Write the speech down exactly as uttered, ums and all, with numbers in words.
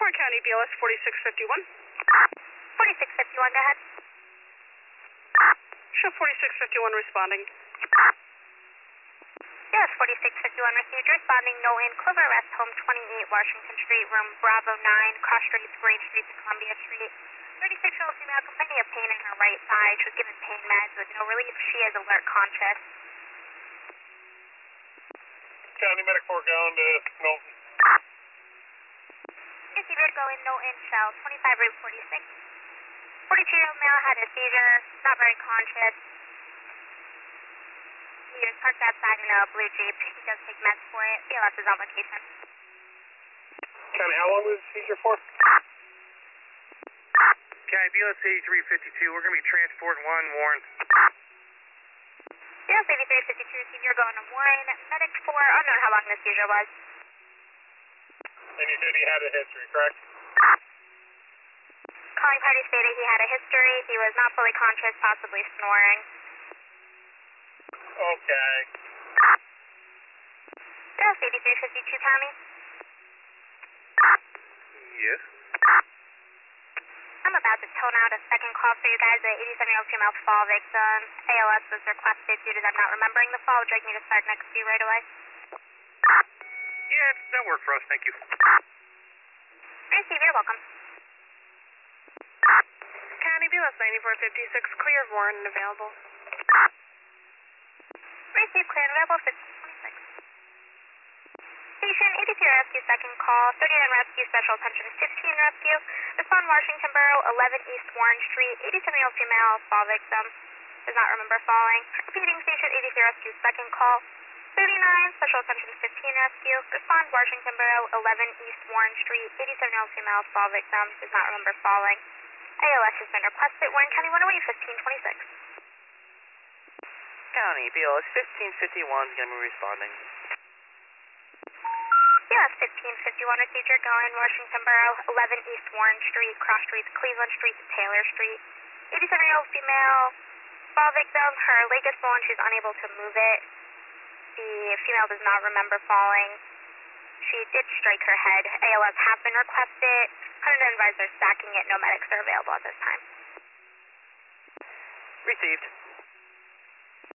Warren County, B L S forty-six fifty-one. forty-six fifty-one, go ahead. Show forty-six fifty-one responding. Yes, forty-six fifty-one received, responding, no in, Clover Rest Home, twenty-eight Washington Street, room Bravo nine, cross streets, Green Street to Columbia Street. thirty-six-year-old female complaining of pain in her right thigh. She was given pain meds with no relief. She is alert conscious. County Medic four going to Knowlton. Receiver going, no in, Shell, twenty-five Route forty-six. forty-two-year-old male had a seizure, not very conscious. He was parked outside in a blue Jeep. He does take meds for it. B L S is on location. County, how long was the seizure for? County, B L S eighty-three fifty-two, we're going to be transporting one Warren. B L S eighty-three fifty-two, receiver going to Warren. Medic four, unknown how long the seizure was. And you said he had a history, correct? Calling party stated he had a history. He was not fully conscious, possibly snoring. Okay. B L S eighty-three fifty-two, County. Yes. I'm about to tone out a second call for you guys. The eighty-seven-year-old female fall victim. A L S was requested due to them not remembering the fall. Would you like me to start next to you right away? Yeah, that worked for us, thank you. Receive, you're welcome. County, B L S ninety-four fifty-six, clear of Warren and available. Receive, clear and available, fifteen twenty-six. Station eighty-three Rescue, second call. thirty-nine Rescue, special attention, fifteen Rescue. Respond Washington Borough, eleven East Warren Street. eighty-seven-year-old female, fall victim. Does not remember falling. Repeating, Station eighty-three Rescue, second call. thirty-nine, special attention, fifteen Rescue. Respond Washington Borough, eleven East Warren Street. eighty-seven-year-old female, fall victim. Does not remember falling. A L S has been requested. Warren County, one oh eight, fifteen twenty-six. County, B L S fifteen fifty-one is going to be responding. Yes, fifteen fifty-one procedure going Washington Borough, eleven East Warren Street, cross streets Cleveland Street to Taylor Street. eighty-seven-year-old female, fall victim. Her leg is swollen. She's unable to move it. The female does not remember falling. She did strike her head. A L S have been requested. Huntington advisor stacking it. No medics are available at this time. Received.